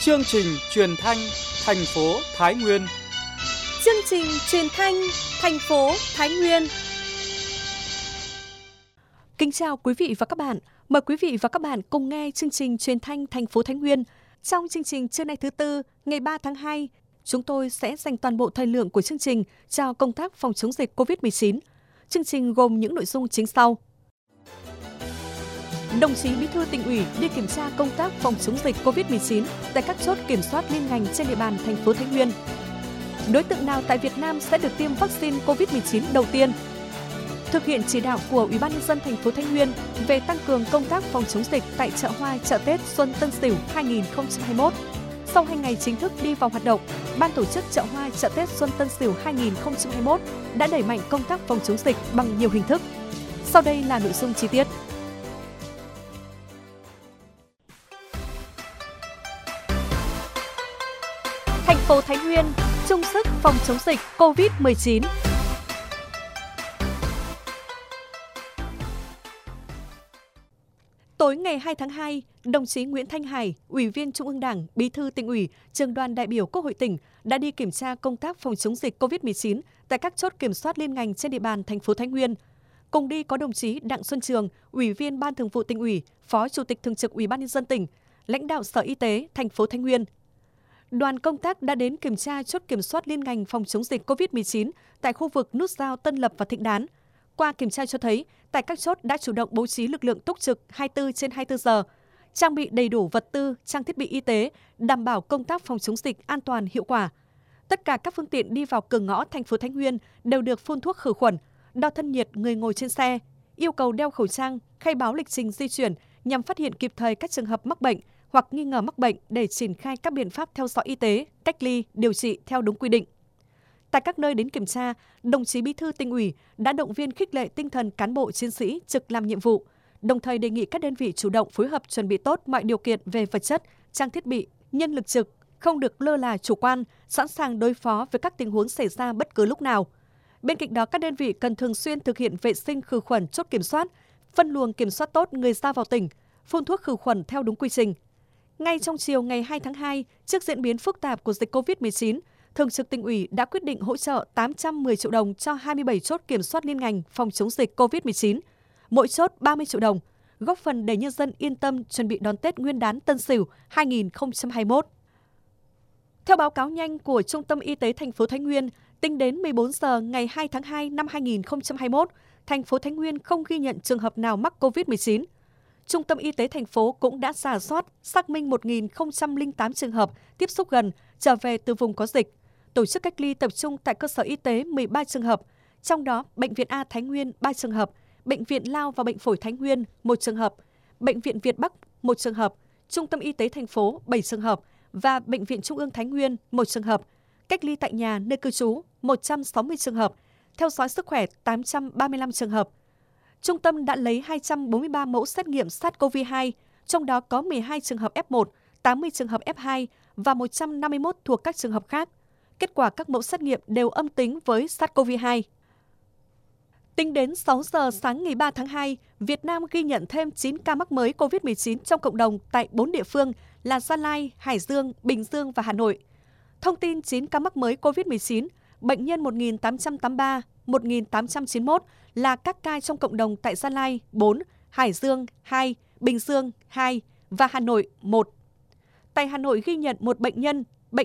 Chương trình truyền thanh thành phố Thái Nguyên. Chương trình truyền thanh thành phố Thái Nguyên. Kính chào quý vị và các bạn. Mời quý vị và các bạn cùng nghe chương trình truyền thanh thành phố Thái Nguyên. Trong chương trình trưa nay thứ Tư, ngày 3 tháng 2, chúng tôi sẽ dành toàn bộ thời lượng của chương trình cho công tác phòng chống dịch COVID-19. Chương trình gồm những nội dung chính sau. Đồng chí Bí thư Tỉnh ủy đi kiểm tra công tác phòng chống dịch COVID-19 tại các chốt kiểm soát liên ngành trên địa bàn thành phố Thái Nguyên. Đối tượng nào tại Việt Nam sẽ được tiêm vaccine COVID-19 đầu tiên? Thực hiện chỉ đạo của Ủy ban nhân dân thành phố Thái Nguyên về tăng cường công tác phòng chống dịch tại chợ hoa chợ Tết Xuân Tân Sửu 2021. Sau 2 ngày chính thức đi vào hoạt động, Ban tổ chức chợ hoa chợ Tết Xuân Tân Sửu 2021 đã đẩy mạnh công tác phòng chống dịch bằng nhiều hình thức. Sau đây là nội dung chi tiết. Thành phố Thái Nguyên chung sức phòng chống dịch COVID-19. Tối ngày 2 tháng 2, đồng chí Nguyễn Thanh Hải, Ủy viên Trung ương Đảng, Bí thư Tỉnh ủy, Trưởng đoàn đại biểu Quốc hội tỉnh đã đi kiểm tra công tác phòng chống dịch COVID-19 tại các chốt kiểm soát liên ngành trên địa bàn thành phố Thái Nguyên. Cùng đi có đồng chí Đặng Xuân Trường, Ủy viên Ban Thường vụ Tỉnh ủy, Phó Chủ tịch Thường trực Ủy ban nhân dân tỉnh, lãnh đạo Sở Y tế thành phố Thái Nguyên. Đoàn công tác đã đến kiểm tra chốt kiểm soát liên ngành phòng chống dịch COVID-19 tại khu vực nút giao Tân Lập và Thịnh Đán. Qua kiểm tra cho thấy, tại các chốt đã chủ động bố trí lực lượng túc trực 24/24 giờ, trang bị đầy đủ vật tư, trang thiết bị y tế, đảm bảo công tác phòng chống dịch an toàn hiệu quả. Tất cả các phương tiện đi vào cửa ngõ thành phố Thái Nguyên đều được phun thuốc khử khuẩn, đo thân nhiệt người ngồi trên xe, yêu cầu đeo khẩu trang, khai báo lịch trình di chuyển nhằm phát hiện kịp thời các trường hợp mắc bệnh hoặc nghi ngờ mắc bệnh để triển khai các biện pháp theo dõi y tế, cách ly, điều trị theo đúng quy định. Tại các nơi đến kiểm tra, đồng chí Bí thư Tỉnh ủy đã động viên khích lệ tinh thần cán bộ chiến sĩ trực làm nhiệm vụ, đồng thời đề nghị các đơn vị chủ động phối hợp chuẩn bị tốt mọi điều kiện về vật chất, trang thiết bị, nhân lực trực, không được lơ là chủ quan, sẵn sàng đối phó với các tình huống xảy ra bất cứ lúc nào. Bên cạnh đó, các đơn vị cần thường xuyên thực hiện vệ sinh khử khuẩn chốt kiểm soát, phân luồng kiểm soát tốt người ra vào tỉnh, phun thuốc khử khuẩn theo đúng quy trình. Ngay trong chiều ngày 2 tháng 2, trước diễn biến phức tạp của dịch COVID-19, Thường trực Tỉnh ủy đã quyết định hỗ trợ 810 triệu đồng cho 27 chốt kiểm soát liên ngành phòng chống dịch COVID-19, mỗi chốt 30 triệu đồng, góp phần để nhân dân yên tâm chuẩn bị đón Tết Nguyên đán Tân Sửu 2021. Theo báo cáo nhanh của Trung tâm Y tế thành phố Thái Nguyên, tính đến 14 giờ ngày 2 tháng 2 năm 2021, thành phố Thái Nguyên không ghi nhận trường hợp nào mắc COVID-19. Trung tâm Y tế thành phố cũng đã rà soát, xác minh 1.008 trường hợp tiếp xúc gần trở về từ vùng có dịch, tổ chức cách ly tập trung tại cơ sở y tế 13 trường hợp, trong đó Bệnh viện A Thái Nguyên 3 trường hợp, Bệnh viện Lao và Bệnh phổi Thái Nguyên 1 trường hợp, Bệnh viện Việt Bắc 1 trường hợp, Trung tâm Y tế thành phố 7 trường hợp và Bệnh viện Trung ương Thái Nguyên 1 trường hợp, cách ly tại nhà nơi cư trú 160 trường hợp, theo dõi sức khỏe 835 trường hợp. Trung tâm đã lấy 243 mẫu xét nghiệm SARS-CoV-2, trong đó có 12 trường hợp F1, 80 trường hợp F2 và 151 thuộc các trường hợp khác. Kết quả các mẫu xét nghiệm đều âm tính với SARS-CoV-2. Tính đến 6 giờ sáng ngày 3 tháng 2, Việt Nam ghi nhận thêm 9 ca mắc mới COVID-19 trong cộng đồng tại 4 địa phương là Gia Lai, Hải Dương, Bình Dương và Hà Nội. Thông tin 9 ca mắc mới COVID-19, bệnh nhân 1883, 1891 là các ca trong cộng đồng tại Gia Lai 4, Hải Dương 2, Bình Dương 2 và Hà Nội 1. Tại Hà Nội ghi nhận một bệnh nhân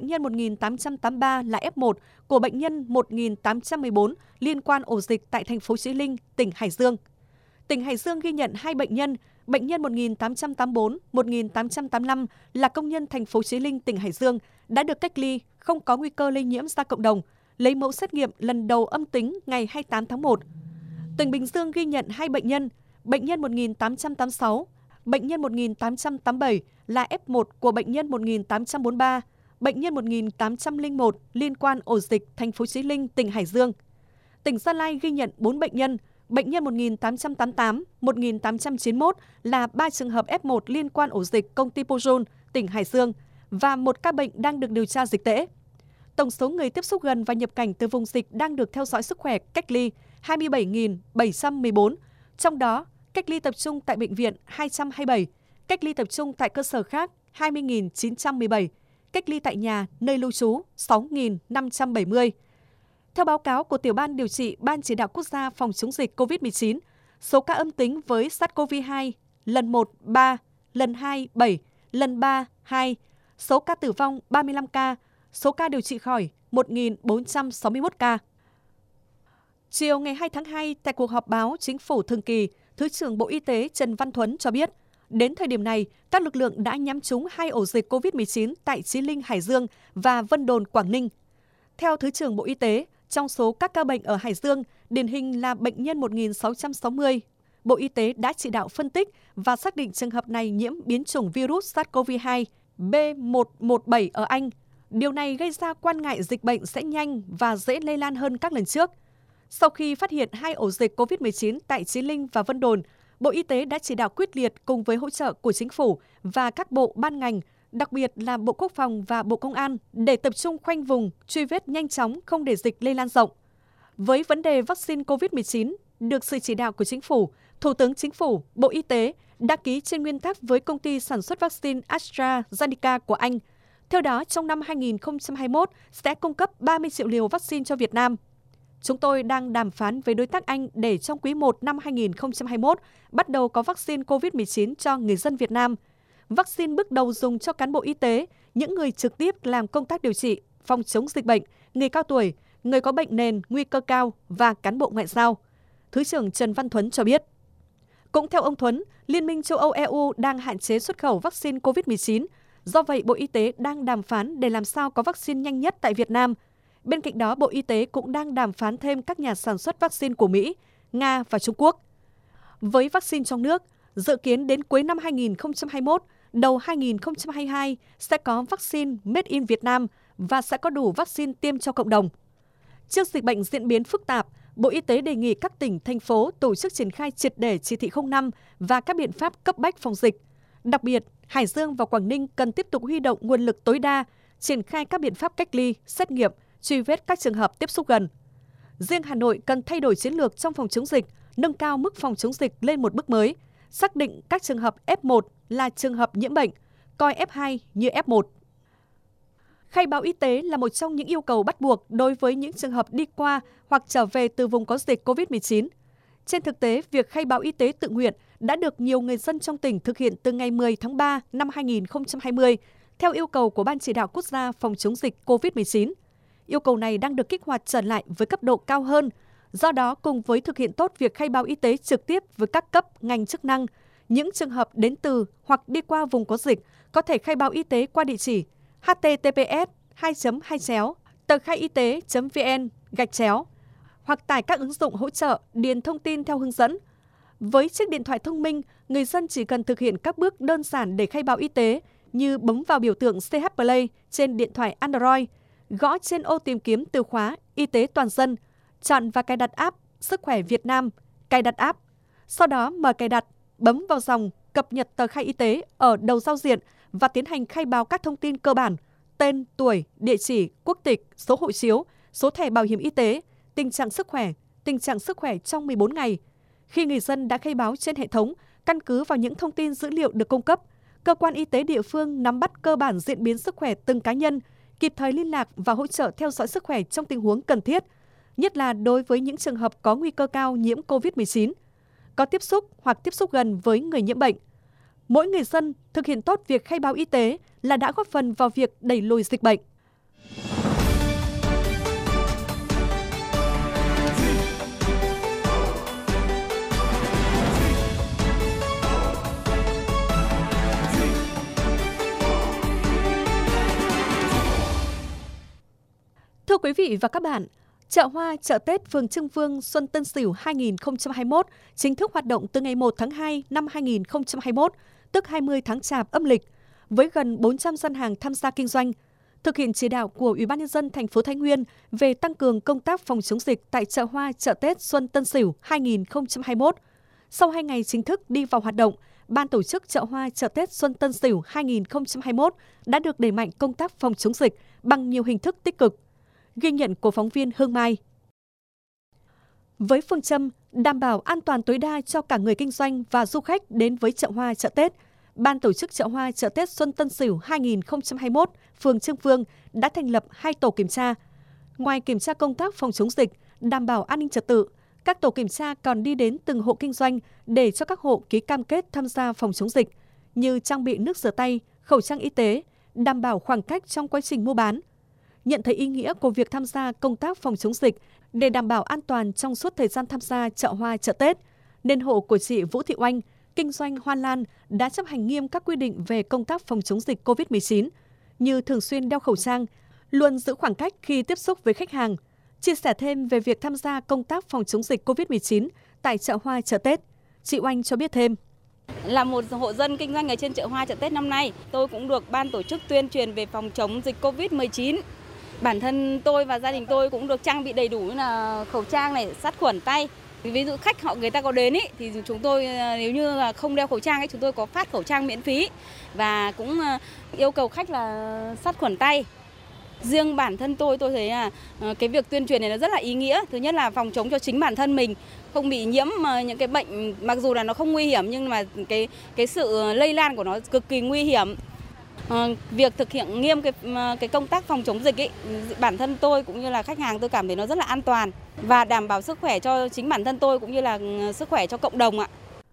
1883 là F1 của bệnh nhân 1814 liên quan ổ dịch tại thành phố Chí Linh, tỉnh Hải Dương. Tỉnh Hải Dương ghi nhận 2 bệnh nhân 1884, 1885 là công nhân thành phố Chí Linh, tỉnh Hải Dương đã được cách ly, không có nguy cơ lây nhiễm ra cộng đồng, lấy mẫu xét nghiệm lần đầu âm tính ngày 28 tháng 1. Tỉnh Bình Dương ghi nhận 2 bệnh nhân 1886, bệnh nhân 1887 là F1 của bệnh nhân 1843, bệnh nhân 1801 liên quan ổ dịch thành phố Chí Linh, tỉnh Hải Dương. Tỉnh Gia Lai ghi nhận 4 bệnh nhân 1888, 1891 là 3 trường hợp F1 liên quan ổ dịch công ty Pojun, tỉnh Hải Dương và 1 ca bệnh đang được điều tra dịch tễ. Tổng số người tiếp xúc gần và nhập cảnh từ vùng dịch đang được theo dõi sức khỏe cách ly 27.714, trong đó cách ly tập trung tại bệnh viện 227, cách ly tập trung tại cơ sở khác 20.917, cách ly tại nhà, nơi lưu trú 6.570. Theo báo cáo của Tiểu ban Điều trị Ban Chỉ đạo Quốc gia phòng chống dịch COVID-19, số ca âm tính với SARS-CoV-2 lần 1 3, lần 2 7, lần 3 2, số ca tử vong 35 ca, số ca điều trị khỏi 1.461 ca. Chiều ngày 2 tháng 2, tại cuộc họp báo Chính phủ thường kỳ, Thứ trưởng Bộ Y tế Trần Văn Thuấn cho biết, đến thời điểm này, các lực lượng đã nhắm trúng 2 ổ dịch COVID-19 tại Chí Linh, Hải Dương và Vân Đồn, Quảng Ninh. Theo Thứ trưởng Bộ Y tế, trong số các ca bệnh ở Hải Dương, điển hình là bệnh nhân 1.660, Bộ Y tế đã chỉ đạo phân tích và xác định trường hợp này nhiễm biến chủng virus SARS-CoV-2 B117 ở Anh. Điều này gây ra quan ngại dịch bệnh sẽ nhanh và dễ lây lan hơn các lần trước. Sau khi phát hiện 2 ổ dịch COVID-19 tại Chí Linh và Vân Đồn, Bộ Y tế đã chỉ đạo quyết liệt cùng với hỗ trợ của Chính phủ và các bộ ban ngành, đặc biệt là Bộ Quốc phòng và Bộ Công an, để tập trung khoanh vùng, truy vết nhanh chóng không để dịch lây lan rộng. Với vấn đề vaccine COVID-19, được sự chỉ đạo của Chính phủ, Thủ tướng Chính phủ, Bộ Y tế đã ký trên nguyên tắc với công ty sản xuất vaccine AstraZeneca của Anh. Theo đó, trong năm 2021 sẽ cung cấp 30 triệu liều vaccine cho Việt Nam. Chúng tôi đang đàm phán với đối tác Anh để trong quý 1 năm 2021 bắt đầu có vaccine COVID-19 cho người dân Việt Nam. Vaccine bước đầu dùng cho cán bộ y tế, những người trực tiếp làm công tác điều trị, phòng chống dịch bệnh, người cao tuổi, người có bệnh nền, nguy cơ cao và cán bộ ngoại giao. Thứ trưởng Trần Văn Thuấn cho biết. Cũng theo ông Thuấn, Liên minh châu Âu EU đang hạn chế xuất khẩu vaccine COVID-19. Do vậy, Bộ Y tế đang đàm phán để làm sao có vaccine nhanh nhất tại Việt Nam. Bên cạnh đó, Bộ Y tế cũng đang đàm phán thêm các nhà sản xuất vaccine của Mỹ, Nga và Trung Quốc. Với vaccine trong nước, dự kiến đến cuối năm 2021, đầu 2022 sẽ có vaccine Made in Việt Nam và sẽ có đủ vaccine tiêm cho cộng đồng. Trước dịch bệnh diễn biến phức tạp, Bộ Y tế đề nghị các tỉnh, thành phố tổ chức triển khai triệt để chỉ thị 05 và các biện pháp cấp bách phòng dịch. Đặc biệt, Hải Dương và Quảng Ninh cần tiếp tục huy động nguồn lực tối đa, triển khai các biện pháp cách ly, xét nghiệm, truy vết các trường hợp tiếp xúc gần. Riêng Hà Nội cần thay đổi chiến lược trong phòng chống dịch, nâng cao mức phòng chống dịch lên một bước mới, xác định các trường hợp F1 là trường hợp nhiễm bệnh, coi F2 như F1. Khai báo y tế là một trong những yêu cầu bắt buộc đối với những trường hợp đi qua hoặc trở về từ vùng có dịch COVID-19. Trên thực tế, việc khai báo y tế tự nguyện đã được nhiều người dân trong tỉnh thực hiện từ ngày 10 tháng 3 năm 2020, theo yêu cầu của Ban Chỉ đạo Quốc gia phòng chống dịch COVID-19. Yêu cầu này đang được kích hoạt trở lại với cấp độ cao hơn. Do đó, cùng với thực hiện tốt việc khai báo y tế trực tiếp với các cấp, ngành chức năng, những trường hợp đến từ hoặc đi qua vùng có dịch có thể khai báo y tế qua địa chỉ https://tờkhaiyt.vn/, hoặc tải các ứng dụng hỗ trợ điền thông tin theo hướng dẫn. Với chiếc điện thoại thông minh, người dân chỉ cần thực hiện các bước đơn giản để khai báo y tế như bấm vào biểu tượng CH Play trên điện thoại Android, gõ trên ô tìm kiếm từ khóa Y tế toàn dân, chọn và cài đặt app Sức khỏe Việt Nam, cài đặt app. Sau đó mở cài đặt, bấm vào dòng cập nhật tờ khai y tế ở đầu giao diện và tiến hành khai báo các thông tin cơ bản: tên, tuổi, địa chỉ, quốc tịch, số hộ chiếu, số thẻ bảo hiểm y tế, tình trạng sức khỏe trong 14 ngày. Khi người dân đã khai báo trên hệ thống, căn cứ vào những thông tin dữ liệu được cung cấp, cơ quan y tế địa phương nắm bắt cơ bản diễn biến sức khỏe từng cá nhân, kịp thời liên lạc và hỗ trợ theo dõi sức khỏe trong tình huống cần thiết, nhất là đối với những trường hợp có nguy cơ cao nhiễm COVID-19, có tiếp xúc hoặc tiếp xúc gần với người nhiễm bệnh. Mỗi người dân thực hiện tốt việc khai báo y tế là đã góp phần vào việc đẩy lùi dịch bệnh. Thưa quý vị và các bạn, chợ hoa, chợ Tết phường Trưng Vương Xuân Tân Sửu 2021 chính thức hoạt động từ ngày 1 tháng 2 năm 2021, tức 20 tháng Chạp âm lịch, với gần 400 gian hàng tham gia kinh doanh. Thực hiện chỉ đạo của Ủy ban nhân dân thành phố Thái Nguyên về tăng cường công tác phòng chống dịch tại chợ hoa, chợ Tết Xuân Tân Sửu 2021. Sau 2 ngày chính thức đi vào hoạt động, Ban tổ chức chợ hoa, chợ Tết Xuân Tân Sửu 2021 đã được đẩy mạnh công tác phòng chống dịch bằng nhiều hình thức tích cực. Ghi nhận của phóng viên Hương Mai. Với phương châm đảm bảo an toàn tối đa cho cả người kinh doanh và du khách đến với chợ hoa, chợ Tết, Ban tổ chức chợ hoa chợ Tết Xuân Tân Sửu 2021, phường Trương Vương đã thành lập 2 tổ kiểm tra. Ngoài kiểm tra công tác phòng chống dịch, đảm bảo an ninh trật tự, các tổ kiểm tra còn đi đến từng hộ kinh doanh để cho các hộ ký cam kết tham gia phòng chống dịch, như trang bị nước rửa tay, khẩu trang y tế, đảm bảo khoảng cách trong quá trình mua bán. Nhận thấy ý nghĩa của việc tham gia công tác phòng chống dịch để đảm bảo an toàn trong suốt thời gian tham gia chợ hoa chợ Tết, nên hộ của chị Vũ Thị Oanh, kinh doanh hoa lan đã chấp hành nghiêm các quy định về công tác phòng chống dịch COVID-19, như thường xuyên đeo khẩu trang, luôn giữ khoảng cách khi tiếp xúc với khách hàng. Chia sẻ thêm về việc tham gia công tác phòng chống dịch COVID-19 tại chợ hoa chợ Tết, chị Oanh cho biết thêm. Là một hộ dân kinh doanh ở trên chợ hoa chợ Tết năm nay, tôi cũng được ban tổ chức tuyên truyền về phòng chống dịch COVID-19. Bản thân tôi và gia đình tôi cũng được trang bị đầy đủ như là khẩu trang này, sát khuẩn tay. Ví dụ khách người ta có đến thì chúng tôi nếu như là không đeo khẩu trang chúng tôi có phát khẩu trang miễn phí và cũng yêu cầu khách là sát khuẩn tay. Riêng bản thân tôi thấy là cái việc tuyên truyền này nó rất là ý nghĩa. Thứ nhất là phòng chống cho chính bản thân mình, không bị nhiễm những cái bệnh mặc dù là nó không nguy hiểm nhưng mà cái sự lây lan của nó cực kỳ nguy hiểm. Việc thực hiện nghiêm cái công tác phòng chống dịch bản thân tôi cũng như là khách hàng tôi cảm thấy nó rất là an toàn và đảm bảo sức khỏe cho chính bản thân tôi cũng như là sức khỏe cho cộng đồng ạ.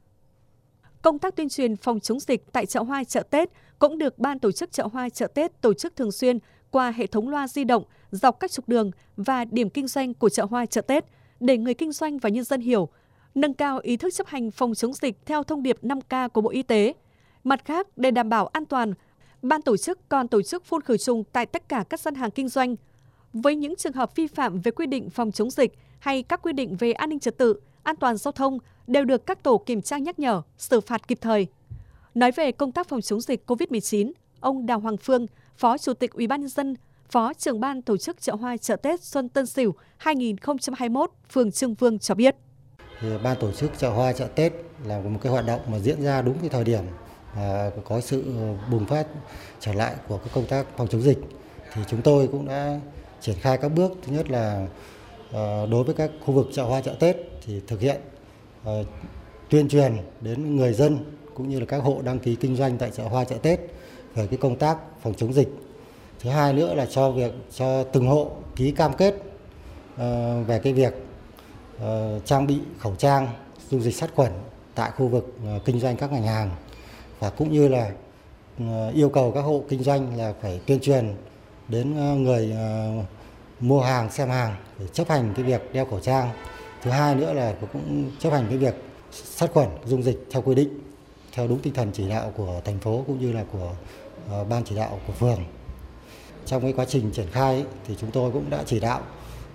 Công tác tuyên truyền phòng chống dịch tại chợ hoa chợ Tết cũng được ban tổ chức chợ hoa chợ Tết tổ chức thường xuyên qua hệ thống loa di động dọc các trục đường và điểm kinh doanh của chợ hoa chợ Tết để người kinh doanh và nhân dân hiểu, nâng cao ý thức chấp hành phòng chống dịch theo thông điệp 5K của Bộ Y tế. Mặt khác, để đảm bảo an toàn, ban tổ chức còn tổ chức phun khử trùng tại tất cả các gian hàng kinh doanh. Với những trường hợp vi phạm về quy định phòng chống dịch hay các quy định về an ninh trật tự, an toàn giao thông đều được các tổ kiểm tra nhắc nhở, xử phạt kịp thời. Nói về công tác phòng chống dịch COVID-19, ông Đào Hoàng Phương, Phó Chủ tịch UBND, Phó trưởng ban tổ chức chợ hoa chợ Tết Xuân Tân Sửu 2021, phường Trương Vương cho biết. Ban tổ chức chợ hoa chợ Tết là một cái hoạt động mà diễn ra đúng cái thời điểm có sự bùng phát trở lại của cái công tác phòng chống dịch, thì chúng tôi cũng đã triển khai các bước. Thứ nhất là đối với các khu vực chợ hoa chợ Tết thì thực hiện tuyên truyền đến người dân cũng như là các hộ đăng ký kinh doanh tại chợ hoa chợ Tết về cái công tác phòng chống dịch. Thứ hai nữa là cho từng hộ ký cam kết về cái việc trang bị khẩu trang, dung dịch sát khuẩn tại khu vực kinh doanh các ngành hàng, và cũng như là yêu cầu các hộ kinh doanh là phải tuyên truyền đến người mua hàng, xem hàng để chấp hành cái việc đeo khẩu trang. Thứ hai nữa là cũng chấp hành cái việc sát khuẩn, dung dịch theo quy định, theo đúng tinh thần chỉ đạo của thành phố cũng như là của ban chỉ đạo của phường. Trong cái quá trình triển khai thì chúng tôi cũng đã chỉ đạo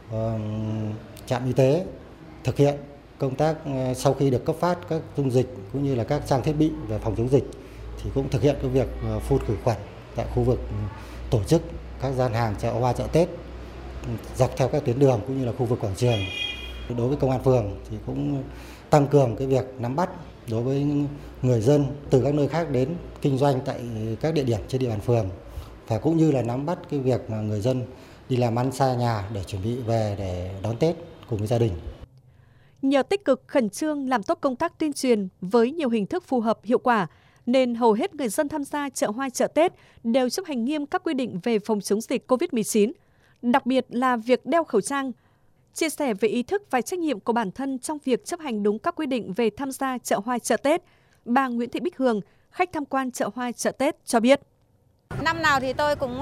trạm y tế thực hiện công tác sau khi được cấp phát các dung dịch cũng như là các trang thiết bị về phòng chống dịch thì cũng thực hiện cái việc phun khử khuẩn tại khu vực tổ chức các gian hàng chợ hoa chợ Tết dọc theo các tuyến đường cũng như là khu vực quảng trường. Đối với công an phường thì cũng tăng cường cái việc nắm bắt đối với người dân từ các nơi khác đến kinh doanh tại các địa điểm trên địa bàn phường, và cũng như là nắm bắt cái việc mà người dân đi làm ăn xa nhà để chuẩn bị về để đón Tết cùng với gia đình. Nhờ tích cực khẩn trương làm tốt công tác tuyên truyền với nhiều hình thức phù hợp, hiệu quả, nên hầu hết người dân tham gia chợ hoa chợ Tết đều chấp hành nghiêm các quy định về phòng chống dịch COVID-19, đặc biệt là việc đeo khẩu trang. Chia sẻ về ý thức và trách nhiệm của bản thân trong việc chấp hành đúng các quy định về tham gia chợ hoa chợ Tết, bà Nguyễn Thị Bích Hường, khách tham quan chợ hoa chợ Tết cho biết. Năm nào thì tôi cũng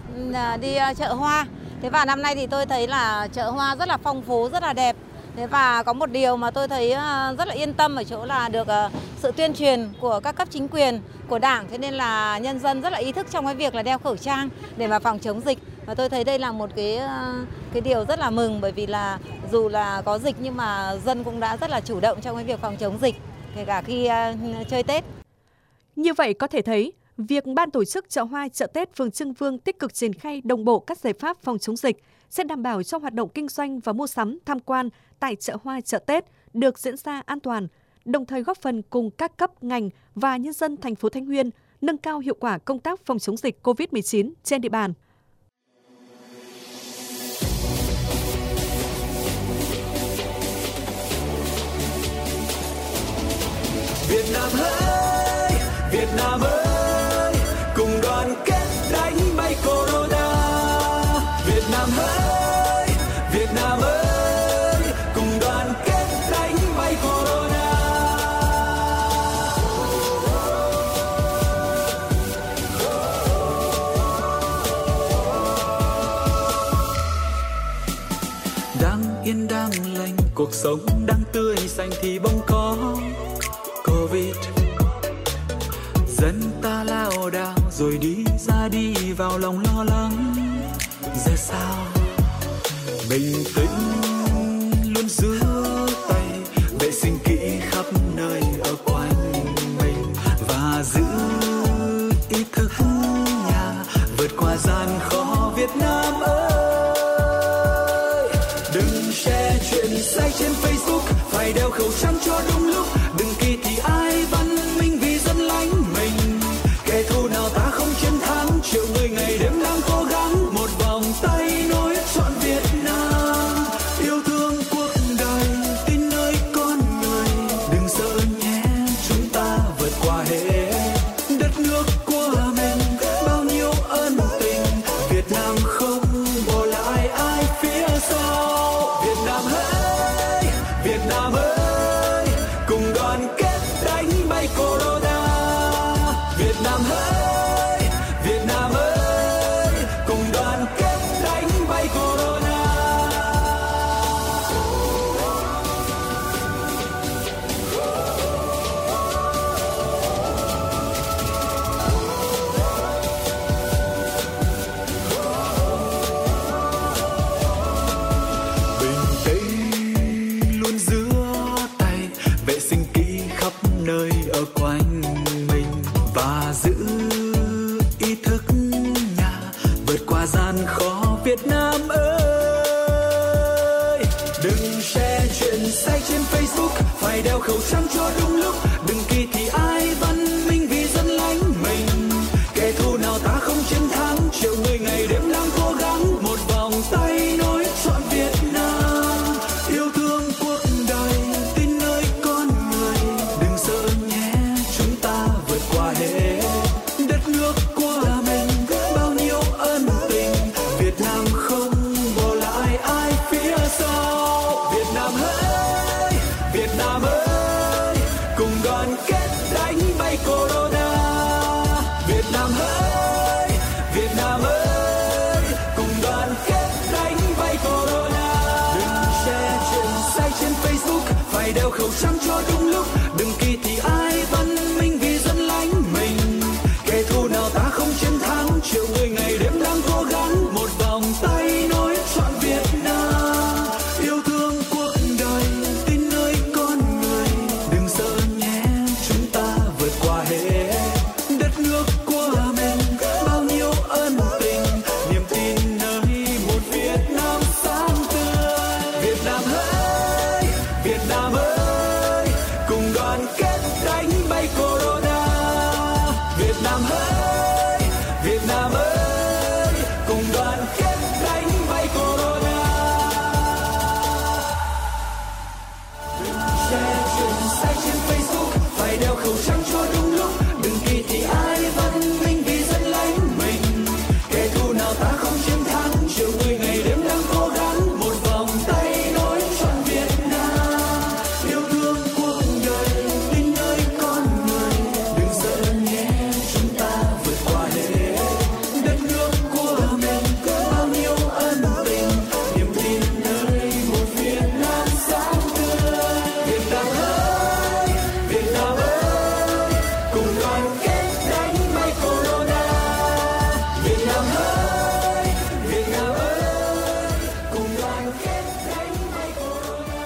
đi chợ hoa, thế và năm nay thì tôi thấy là chợ hoa rất là phong phú, rất là đẹp. Thế và có một điều mà tôi thấy rất là yên tâm ở chỗ là được sự tuyên truyền của các cấp chính quyền, của Đảng, thế nên là nhân dân rất là ý thức trong cái việc là đeo khẩu trang để mà phòng chống dịch. Và tôi thấy đây là một cái điều rất là mừng, bởi vì là dù là có dịch nhưng mà dân cũng đã rất là chủ động trong cái việc phòng chống dịch, kể cả khi chơi Tết. Như vậy có thể thấy, việc ban tổ chức chợ hoa chợ Tết phường Trương Vương tích cực triển khai đồng bộ các giải pháp phòng chống dịch sẽ đảm bảo cho hoạt động kinh doanh và mua sắm, tham quan tại chợ hoa chợ Tết được diễn ra an toàn, đồng thời góp phần cùng các cấp, ngành và nhân dân thành phố Thái Nguyên nâng cao hiệu quả công tác phòng chống dịch COVID-19 trên địa bàn. Việt Nam hỡi, Việt Việt Nam ơi, cùng đoàn kết đánh bay Corona. Việt Nam ơi, Việt Nam ơi, cùng đoàn kết đánh bay Corona. Đang yên đang lành, cuộc sống đang tươi xanh thì bỗng có Covid. Dân ta lao đao rồi đi ra đi vào lòng lo lắng. Giờ sao bình tĩnh luôn giữ tay, vệ sinh kỹ khắp nơi ở quanh mình và giữ ý thức nhà, vượt qua gian khó Việt Nam ơi. Đừng share chuyện sai trên Facebook, phải đeo khẩu trang cho đúng lúc. Đừng kỳ thị ai văn minh vì dân lánh mình. Kẻ thù nào ta không chiến thắng, triệu người ngày đêm đang cố gắng. Một vòng tay nối trọn Việt Nam, yêu thương cuộc đời, tin nơi con người. Đừng sợ nhé, chúng ta vượt qua hết. Đất nước của mình bao nhiêu ân tình, Việt Nam không bỏ lại ai phía sau. Việt Nam ơi, Việt Nam ơi, cùng đoàn kết đánh bay Corona. Việt Nam ơi, Việt Nam ơi, cùng đoàn kết đánh bay Corona. Bình tĩnh luôn giữ tay, vệ sinh kỹ khắp nơi ở quanh mình và giữ ý thức nhà, vượt qua gian khó Việt Nam ơi. Đừng share chuyện sai trên Facebook, phải đeo khẩu trang cho đúng lúc. Đừng kỳ thị ai văn minh vì dân lánh mình. Kẻ thù nào ta không chiến thắng, triệu người ngày đêm đang cố gắng. Một vòng tay nối trọn Việt Nam, yêu thương cuộc đời, tin nơi con người. Đừng sợ nhé, chúng ta vượt qua hết. Đất nước của mình bao nhiêu ân tình, Việt Nam không bỏ lại ai phía sau. Việt Nam ơi, Việt Nam ơi, cùng đoàn kết đánh bay Corona. Việt Nam ơi, Việt Nam ơi, cùng đoàn kết đánh bay Corona. Đừng share chuyện sai trên Facebook, phải đeo khẩu trang cho đúng lúc. Đừng kỳ thị ai văn minh vì dân lánh mình. Kẻ thù nào ta không chiến thắng, triệu người ngày đêm đang cố gắng. Một vòng tay nối trọn Việt Nam, yêu thương cuộc đời, tin nơi con người. Đừng sợ nhé, chúng ta vượt qua hết. Đất nước của mình bao nhiêu ân tình, niềm tin nơi một Việt Nam sáng tươi. Việt Nam ơi, Việt Nam ơi, cùng đoàn kết đánh bay Corona. Việt Nam ơi, Việt Nam ơi, cùng đoàn kết đánh bay Corona. Đừng share chuyện sai trên Facebook, phải đeo khẩu trang cho đúng lúc. Đừng kỳ thị ai văn minh vì dân lánh mình. Kẻ thù nào ta không chiến thắng, triệu người ngày đêm đang cố gắng. Một vòng tay nối trọn Việt Nam, yêu thương cuộc đời, tin nơi con người. Đừng sợ nhé, chúng ta vượt qua hết. Đất nước của mình bao nhiêu ân tình, niềm tin nơi một Việt Nam sáng tươi. Việt Nam ơi, Việt Nam ơi, cùng đoàn kết đánh bay Corona. Việt Nam ơi, Việt Nam ơi, cùng đoàn kết đánh bay Corona.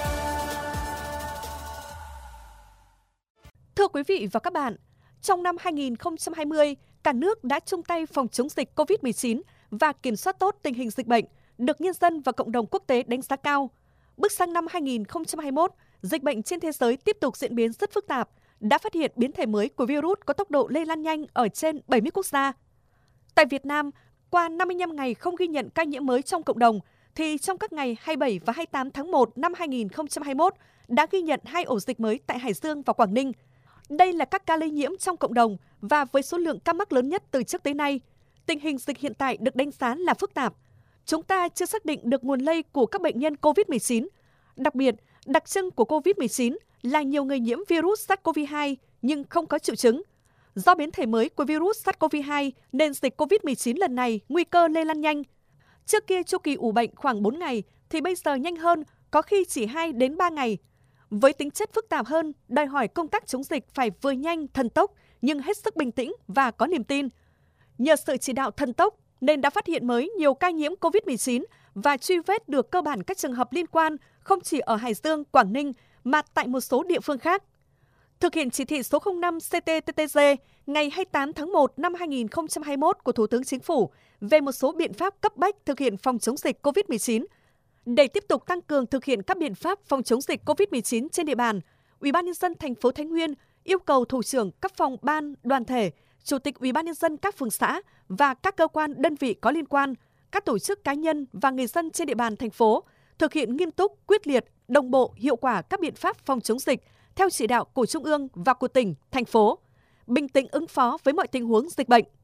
Thưa quý vị và các bạn, trong năm 2020, cả nước đã chung tay phòng chống dịch COVID-19 và kiểm soát tốt tình hình dịch bệnh, được nhân dân và cộng đồng quốc tế đánh giá cao. Bước sang năm 2021, dịch bệnh trên thế giới tiếp tục diễn biến rất phức tạp, đã phát hiện biến thể mới của virus có tốc độ lây lan nhanh ở trên 70 quốc gia. Tại Việt Nam, qua 55 ngày không ghi nhận ca nhiễm mới trong cộng đồng, thì trong các ngày 27 và 28 tháng 1 năm 2021 đã ghi nhận 2 ổ dịch mới tại Hải Dương và Quảng Ninh. Đây là các ca lây nhiễm trong cộng đồng và với số lượng ca mắc lớn nhất từ trước tới nay. Tình hình dịch hiện tại được đánh giá là phức tạp. Chúng ta chưa xác định được nguồn lây của các bệnh nhân COVID-19. Đặc biệt, đặc trưng của COVID-19 là nhiều người nhiễm virus SARS-CoV-2 nhưng không có triệu chứng. Do biến thể mới của virus SARS-CoV-2 nên dịch COVID-19 lần này nguy cơ lây lan nhanh. Trước kia chu kỳ ủ bệnh khoảng 4 ngày thì bây giờ nhanh hơn, có khi chỉ 2 đến 3 ngày. Với tính chất phức tạp hơn, đòi hỏi công tác chống dịch phải vừa nhanh, thần tốc nhưng hết sức bình tĩnh và có niềm tin. Nhờ sự chỉ đạo thần tốc nên đã phát hiện mới nhiều ca nhiễm COVID-19 và truy vết được cơ bản các trường hợp liên quan không chỉ ở Hải Dương, Quảng Ninh mà tại một số địa phương khác. Thực hiện chỉ thị số 05 CTTTG ngày 28 tháng 1 năm 2021 của Thủ tướng Chính phủ về một số biện pháp cấp bách thực hiện phòng chống dịch COVID-19. Để tiếp tục tăng cường thực hiện các biện pháp phòng chống dịch COVID-19 trên địa bàn, UBND thành phố Thái Nguyên yêu cầu thủ trưởng các phòng ban, đoàn thể, chủ tịch UBND các phường xã và các cơ quan đơn vị có liên quan, các tổ chức cá nhân và người dân trên địa bàn thành phố thực hiện nghiêm túc, quyết liệt, đồng bộ, hiệu quả các biện pháp phòng chống dịch theo chỉ đạo của Trung ương và của tỉnh, thành phố, bình tĩnh ứng phó với mọi tình huống dịch bệnh.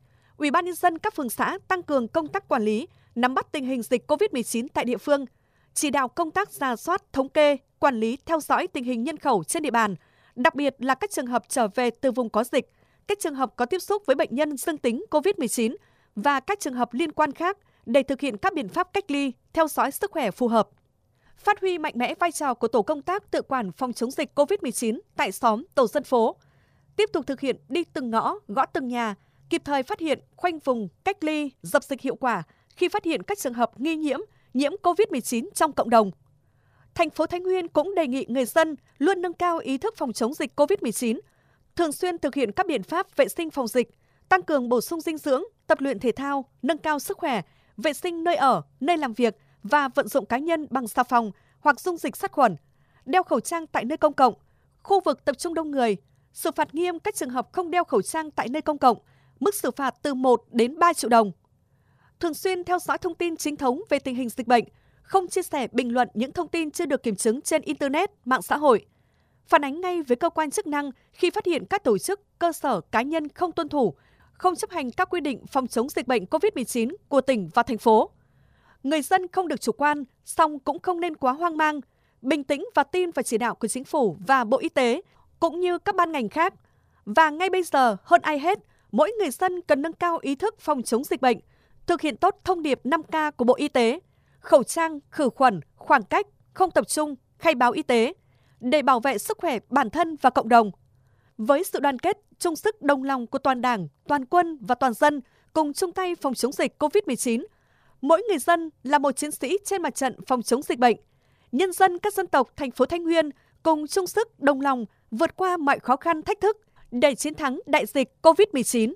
UBND các phường xã tăng cường công tác quản lý, nắm bắt tình hình dịch COVID-19 tại địa phương, chỉ đạo công tác rà soát, thống kê, quản lý, theo dõi tình hình nhân khẩu trên địa bàn, đặc biệt là các trường hợp trở về từ vùng có dịch, các trường hợp có tiếp xúc với bệnh nhân dương tính COVID-19 và các trường hợp liên quan khác để thực hiện các biện pháp cách ly, theo dõi sức khỏe phù hợp. Phát huy mạnh mẽ vai trò của tổ công tác tự quản phòng chống dịch COVID-19 tại xóm, tổ dân phố. Tiếp tục thực hiện đi từng ngõ, gõ từng nhà, kịp thời phát hiện, khoanh vùng, cách ly, dập dịch hiệu quả khi phát hiện các trường hợp nghi nhiễm COVID-19 trong cộng đồng. Thành phố Thái Nguyên cũng đề nghị người dân luôn nâng cao ý thức phòng chống dịch COVID-19, thường xuyên thực hiện các biện pháp vệ sinh phòng dịch, tăng cường bổ sung dinh dưỡng, tập luyện thể thao, nâng cao sức khỏe, vệ sinh nơi ở, nơi làm việc và vận dụng cá nhân bằng xà phòng hoặc dung dịch sát khuẩn, đeo khẩu trang tại nơi công cộng, khu vực tập trung đông người, xử phạt nghiêm các trường hợp không đeo khẩu trang tại nơi công cộng, mức xử phạt từ 1 đến 3 triệu đồng. Thường xuyên theo dõi thông tin chính thống về tình hình dịch bệnh, không chia sẻ bình luận những thông tin chưa được kiểm chứng trên Internet, mạng xã hội. Phản ánh ngay với cơ quan chức năng khi phát hiện các tổ chức, cơ sở, cá nhân không tuân thủ, không chấp hành các quy định phòng chống dịch bệnh COVID-19 của tỉnh và thành phố. Người dân không được chủ quan, song cũng không nên quá hoang mang, bình tĩnh và tin vào chỉ đạo của Chính phủ và Bộ Y tế, cũng như các ban ngành khác. Và ngay bây giờ, hơn ai hết, mỗi người dân cần nâng cao ý thức phòng chống dịch bệnh, thực hiện tốt thông điệp 5K của Bộ Y tế, khẩu trang, khử khuẩn, khoảng cách, không tập trung, khai báo y tế, để bảo vệ sức khỏe bản thân và cộng đồng. Với sự đoàn kết, chung sức đồng lòng của toàn Đảng, toàn quân và toàn dân cùng chung tay phòng chống dịch COVID-19, mỗi người dân là một chiến sĩ trên mặt trận phòng chống dịch bệnh. Nhân dân các dân tộc thành phố Thái Nguyên cùng chung sức đồng lòng vượt qua mọi khó khăn thách thức để chiến thắng đại dịch COVID-19.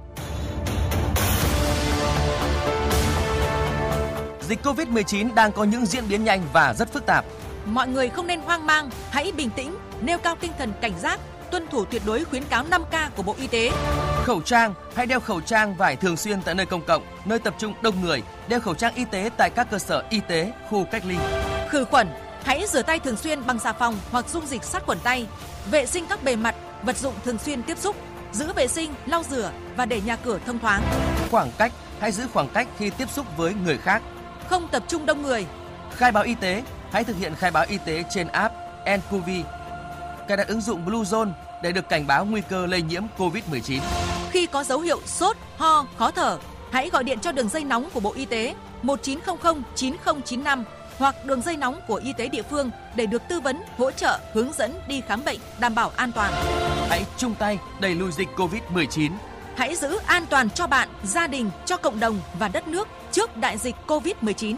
Dịch COVID-19 đang có những diễn biến nhanh và rất phức tạp. Mọi người không nên hoang mang, hãy bình tĩnh, nêu cao tinh thần cảnh giác, tuân thủ tuyệt đối khuyến cáo 5K của Bộ Y tế. Khẩu trang, hãy đeo khẩu trang vải thường xuyên tại nơi công cộng, nơi tập trung đông người, đeo khẩu trang y tế tại các cơ sở y tế, khu cách ly. Khử khuẩn, hãy rửa tay thường xuyên bằng xà phòng hoặc dung dịch sát khuẩn tay, vệ sinh các bề mặt, vật dụng thường xuyên tiếp xúc, giữ vệ sinh, lau rửa và để nhà cửa thông thoáng. Khoảng cách, hãy giữ khoảng cách khi tiếp xúc với người khác. Không tập trung đông người. Khai báo y tế, hãy thực hiện khai báo y tế trên app nCoV. Cài đặt ứng dụng Bluezone để được cảnh báo nguy cơ lây nhiễm COVID-19. Khi có dấu hiệu sốt, ho, khó thở, hãy gọi điện cho đường dây nóng của Bộ Y tế 1900 9095 hoặc đường dây nóng của y tế địa phương để được tư vấn, hỗ trợ, hướng dẫn đi khám bệnh đảm bảo an toàn. Hãy chung tay đẩy lùi dịch COVID-19. Hãy giữ an toàn cho bạn, gia đình, cho cộng đồng và đất nước trước đại dịch COVID-19.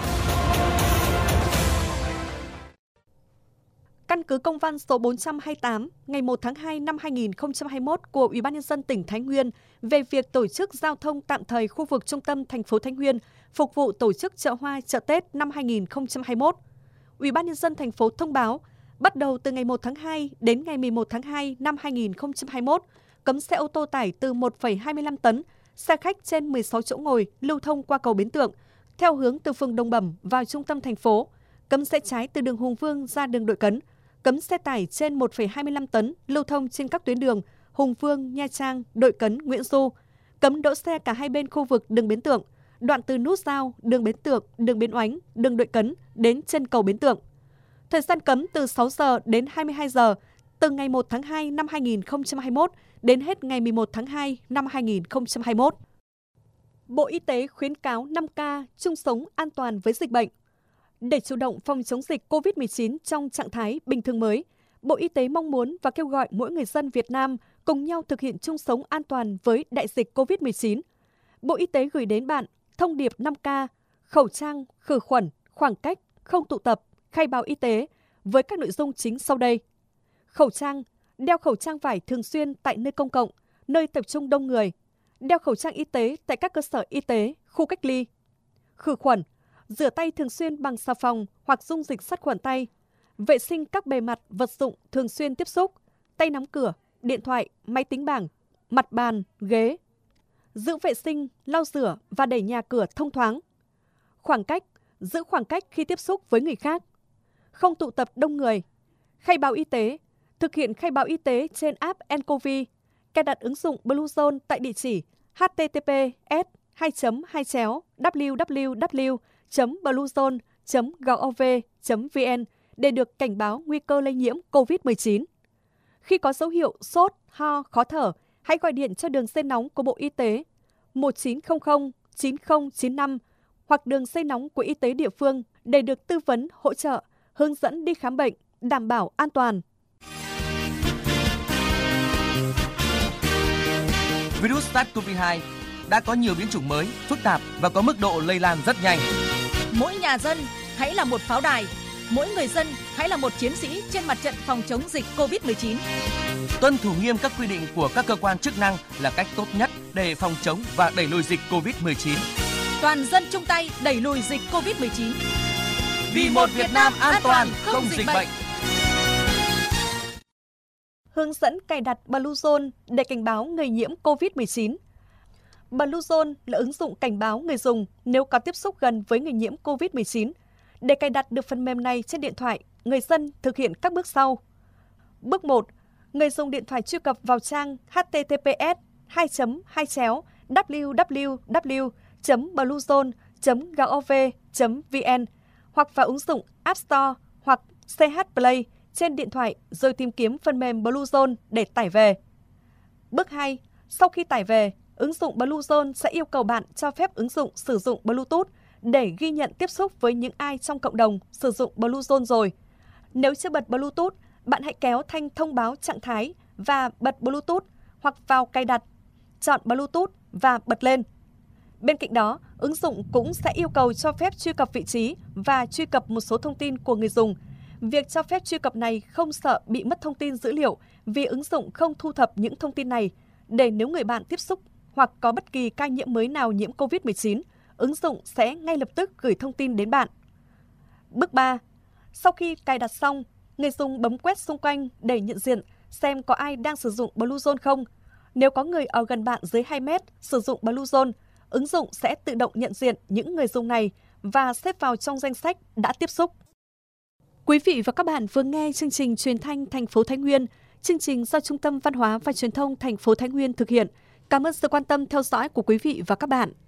Căn cứ công văn số 428 ngày 1 tháng 2 năm 2021 của UBND tỉnh Thái Nguyên về việc tổ chức giao thông tạm thời khu vực trung tâm thành phố Thái Nguyên phục vụ tổ chức chợ hoa chợ Tết năm 2021. UBND thành phố thông báo bắt đầu từ ngày 1 tháng 2 đến ngày 11 tháng 2 năm 2021 cấm xe ô tô tải từ 1,25 tấn, xe khách trên 16 chỗ ngồi lưu thông qua cầu Bến Tượng theo hướng từ phường Đồng Bẩm vào trung tâm thành phố, cấm rẽ trái từ đường Hùng Vương ra đường Đội Cấn, cấm xe tải trên 1,25 tấn lưu thông trên các tuyến đường Hùng Vương, Nha Trang, Đội Cấn, Nguyễn Du, cấm đỗ xe cả hai bên khu vực đường Bến Tượng, đoạn từ nút giao đường Bến Tượng, đường Bến Oánh, đường Đội Cấn đến chân cầu Bến Tượng. Thời gian cấm từ 6 giờ đến 22 giờ, từ ngày 1 tháng 2 năm 2021 đến hết ngày 11 tháng 2 năm 2021. Bộ Y tế khuyến cáo 5K chung sống an toàn với dịch bệnh. Để chủ động phòng chống dịch COVID-19 trong trạng thái bình thường mới, Bộ Y tế mong muốn và kêu gọi mỗi người dân Việt Nam cùng nhau thực hiện chung sống an toàn với đại dịch COVID-19. Bộ Y tế gửi đến bạn thông điệp 5K, khẩu trang, khử khuẩn, khoảng cách, không tụ tập, khai báo y tế với các nội dung chính sau đây. Khẩu trang, đeo khẩu trang vải thường xuyên tại nơi công cộng, nơi tập trung đông người. Đeo khẩu trang y tế tại các cơ sở y tế, khu cách ly. Khử khuẩn, rửa tay thường xuyên bằng xà phòng hoặc dung dịch sát khuẩn tay. Vệ sinh các bề mặt, vật dụng thường xuyên tiếp xúc, tay nắm cửa, điện thoại, máy tính bảng, mặt bàn, ghế. Giữ vệ sinh, lau rửa và đẩy nhà cửa thông thoáng. Khoảng cách, giữ khoảng cách khi tiếp xúc với người khác. Không tụ tập đông người. Khai báo y tế, thực hiện khai báo y tế trên app nCoV, cài đặt ứng dụng Bluezone tại địa chỉ https://www.bluezone.gov.vn để được cảnh báo nguy cơ lây nhiễm COVID-19. Khi có dấu hiệu sốt, ho, khó thở, hãy gọi điện cho đường dây nóng của Bộ Y tế 1900 9095 hoặc đường dây nóng của y tế địa phương để được tư vấn, hỗ trợ, hướng dẫn đi khám bệnh, đảm bảo an toàn. Virus SARS-CoV-2 đã có nhiều biến chủng mới, phức tạp và có mức độ lây lan rất nhanh. Mỗi nhà dân hãy là một pháo đài, mỗi người dân hãy là một chiến sĩ trên mặt trận phòng chống dịch COVID-19. Tuân thủ nghiêm các quy định của các cơ quan chức năng là cách tốt nhất để phòng chống và đẩy lùi dịch COVID-19. Toàn dân chung tay đẩy lùi dịch COVID-19. Vì một Việt Nam an toàn, không dịch bệnh. Hướng dẫn cài đặt Bluezone để cảnh báo người nhiễm COVID-19. Bluezone là ứng dụng cảnh báo người dùng nếu có tiếp xúc gần với người nhiễm COVID-19. Để cài đặt được phần mềm này trên điện thoại, người dân thực hiện các bước sau. Bước 1. Người dùng điện thoại truy cập vào trang https://www.bluezone.gov.vn hoặc vào ứng dụng App Store hoặc CH Play trên điện thoại rồi tìm kiếm phần mềm Bluezone để tải về. Bước 2. Sau khi tải về, ứng dụng Bluezone sẽ yêu cầu bạn cho phép ứng dụng sử dụng Bluetooth để ghi nhận tiếp xúc với những ai trong cộng đồng sử dụng Bluezone rồi. Nếu chưa bật Bluetooth, bạn hãy kéo thanh thông báo trạng thái và bật Bluetooth hoặc vào cài đặt, chọn Bluetooth và bật lên. Bên cạnh đó, ứng dụng cũng sẽ yêu cầu cho phép truy cập vị trí và truy cập một số thông tin của người dùng. Việc cho phép truy cập này không sợ bị mất thông tin dữ liệu vì ứng dụng không thu thập những thông tin này để nếu người bạn tiếp xúc hoặc có bất kỳ ca nhiễm mới nào nhiễm COVID-19, ứng dụng sẽ ngay lập tức gửi thông tin đến bạn. Bước 3. Sau khi cài đặt xong, người dùng bấm quét xung quanh để nhận diện xem có ai đang sử dụng Bluezone không. Nếu có người ở gần bạn dưới 2 mét sử dụng Bluezone, ứng dụng sẽ tự động nhận diện những người dùng này và xếp vào trong danh sách đã tiếp xúc. Quý vị và các bạn vừa nghe chương trình Truyền thanh thành phố Thái Nguyên, chương trình do Trung tâm Văn hóa và Truyền thông thành phố Thái Nguyên thực hiện. Cảm ơn sự quan tâm theo dõi của quý vị và các bạn.